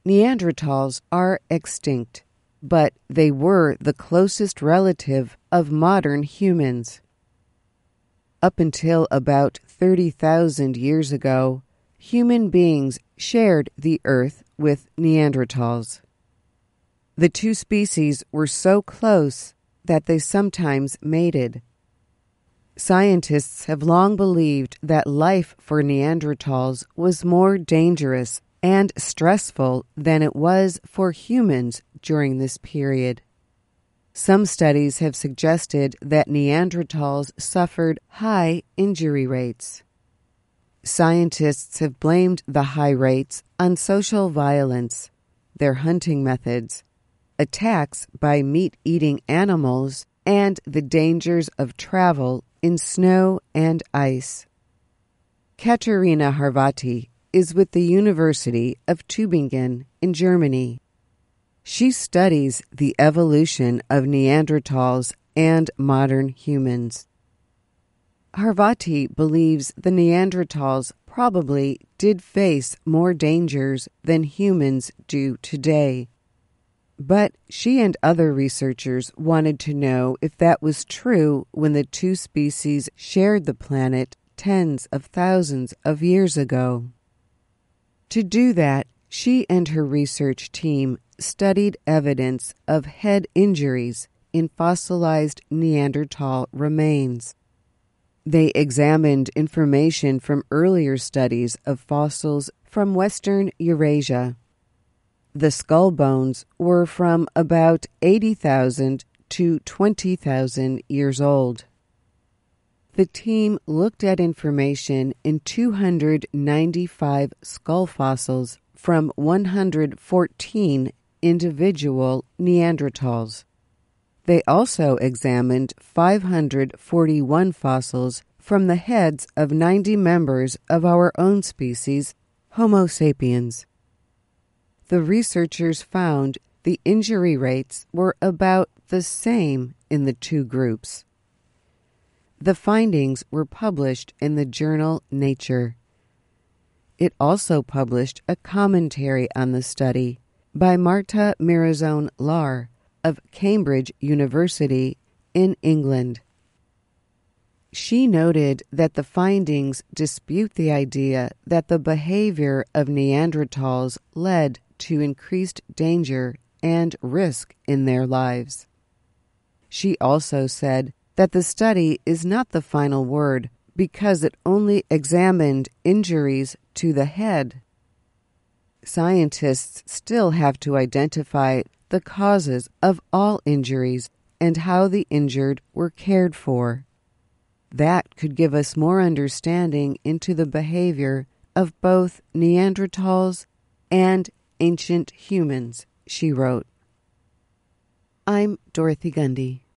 Neanderthals are extinct, but they were the closest relative of modern humans. Up until about 30,000 years ago, human beings shared the Earth with Neanderthals. The two species were so close that they sometimes mated. Scientists have long believed that life for Neanderthals was more dangerous and stressful than it was for humans during this period. Some studies have suggested that Neanderthals suffered high injury rates. Scientists have blamed the high rates on social violence, their hunting methods, attacks by meat-eating animals, and the dangers of travel in snow and ice. Katerina Harvati is with the University of Tübingen in Germany. She studies the evolution of Neanderthals and modern humans. Harvati believes the Neanderthals probably did face more dangers than humans do today. But she and other researchers wanted to know if that was true when the two species shared the planet tens of thousands of years ago. To do that, she and her research team studied evidence of head injuries in fossilized Neanderthal remains. They examined information from earlier studies of fossils from Western Eurasia. The skull bones were from about 80,000 to 20,000 years old. The team looked at information in 295 skull fossils from 114 individual Neanderthals. They also examined 541 fossils from the heads of 90 members of our own species, Homo sapiens. The researchers found the injury rates were about the same in the two groups. The findings were published in the journal Nature. It also published a commentary on the study by Marta Mirazón-Lar of Cambridge University in England. She noted that the findings dispute the idea that the behavior of Neanderthals led to increased danger and risk in their lives. She also said that the study is not the final word because it only examined injuries to the head. Scientists still have to identify the causes of all injuries and how the injured were cared for. That could give us more understanding into the behavior of both Neanderthals and ancient humans, she wrote. I'm Dorothy Gundy.